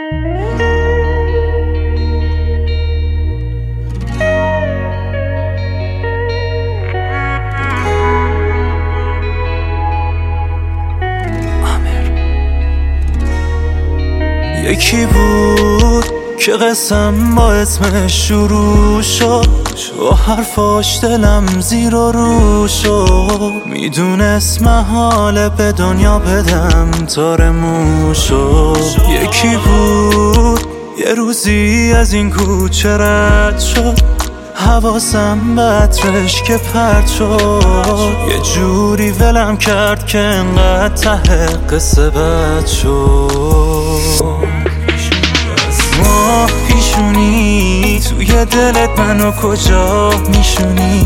یکی بود که قسم با اسمش شروع شد، و حرفاش دلم زیر و رو شد. میدونست محاله به دنیا بدم تار مو شد. یکی بود یه روزی از این کوچه رد شد، حواسم به عطرش که پرد شد. یه جوری ولم کرد که انقدر ته قصه بد شد. ماه پیشونی توی دلت منو کجا میشونی؟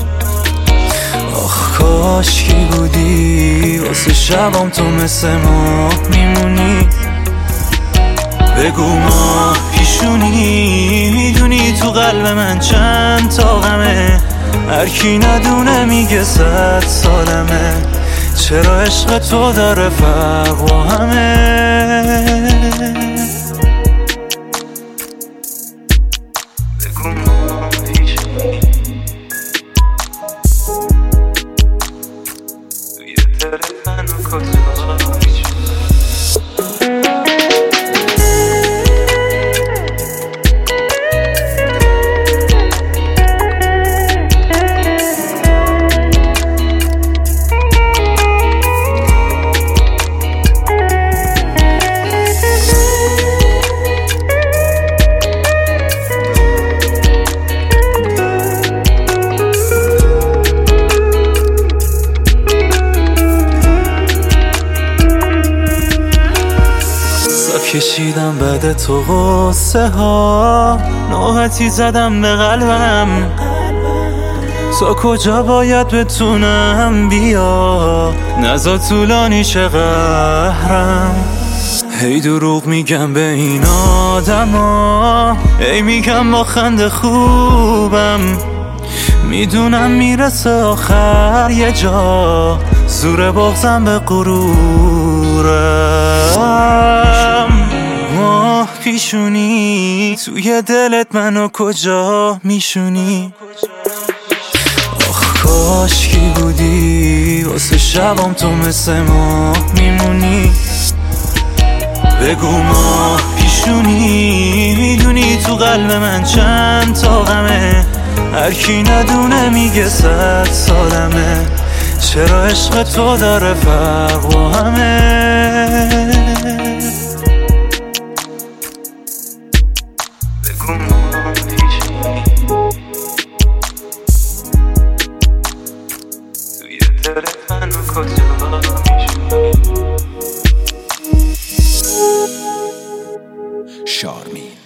آخ کاش کی بودی واسه شبام تو مثل ماه میمونی. بگو ماه پیشونی میدونی تو قلب من چند تا غمه، هر کی ندونه میگه 100 سالمه. چرا عشق تو داره فرق با همه؟ بگو ماه پیشونی توی دلت منو کجا میشونی؟ کشیدم بعد تو غصه ها، نوحتی زدم به قلبم. تا کجا باید بتونم بیا، نزا طولانی شه قهرم. هی دروغ میگم به این آدما، هی میگم با خنده خوبم. میدونم میرسه آخر یه جا، زور بغضم به غرورم. ماه پیشونی توی دلت منو کجا میشونی؟ آخ کاش کی بودی واسه شبام تو مثل ماه میمونی. بگو ماه پیشونی میدونی تو قلب من چند تا غمه، هر کی ندونه میگه 100 سالمه. چرا عشق تو داره فرق با همه؟ بگو ماه پیشونی توی دلت منو کجا میشونی؟ شارمین